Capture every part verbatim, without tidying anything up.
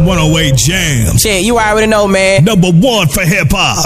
one oh eight Jams. Shit, you already know, man. Number one for hip hop.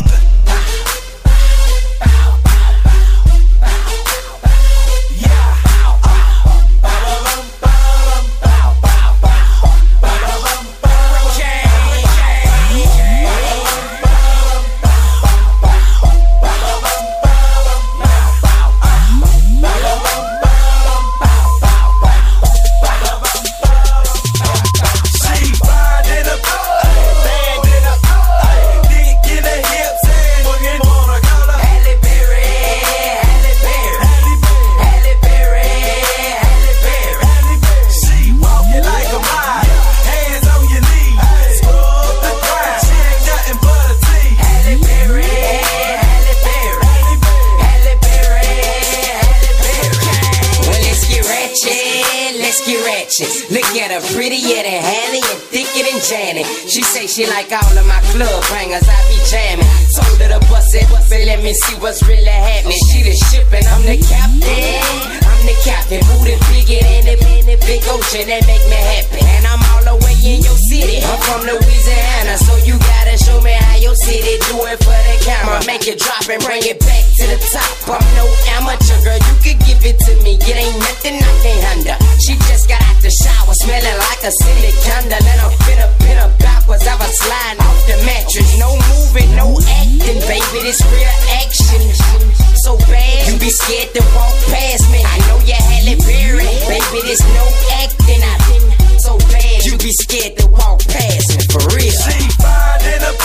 Look at her, prettier than Hallie and thicker than Janet. She say she like all of my club bangers, I be jamming. Told her to bust it, but let me see what's really happening. She the ship and I'm the captain. I'm the captain, booty bigger than the, than the big ocean that make me happy. And I'm all the way in your city. I'm from Louisiana, so you gotta show me how your city do it for the camera. Make it drop and bring it back to the top. I'm no amateur, girl, you could give it to me. It ain't nothing I can't handle. She just got out the shower, smelling like a silly candle. And I'm finna pin her backwards, I was sliding off the mattress. No moving, no acting, baby, this real action. So bad, you be scared to walk past me. I know you Halle Berry, baby, this no acting. I been so bad, you be scared to walk past me, for real. She fine in a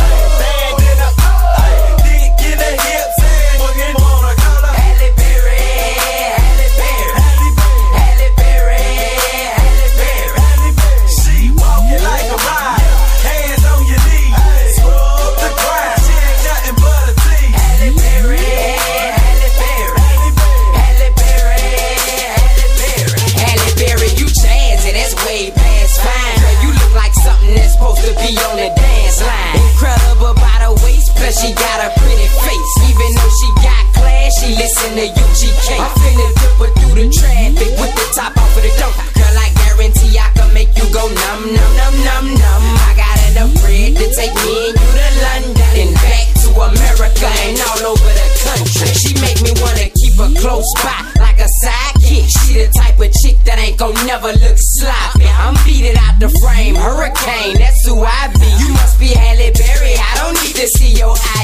bad in a dick in the hips, and fucking wanna call her Halle Berry, Halle Berry, Halle Berry, Halle Berry. She walking like a ride, hands on your knees, scrub the ground. She ain't nothing but a tease. Halle Berry, Halle Berry, Halle Berry, Halle Berry, Halle Berry. You jazzy, that's way past fine. Girl, you look like something that's supposed to be on the dance line. Incredible by the waist, plus she got a pretty face. Even though she got class, she listen to U G K. I'm finna dip her through the traffic with the top off of the dome. Girl, I guarantee I can make you go numb, numb, numb, numb, numb. I got enough bread to take me and you to London and back to America and all over the country. She make me wanna keep her close by like a sidekick. She the type of chick that ain't gon' never look sloppy. I'm beating out the frame, hurricane, that's who I be. You must be Halle Berry, I don't need to see your eyes.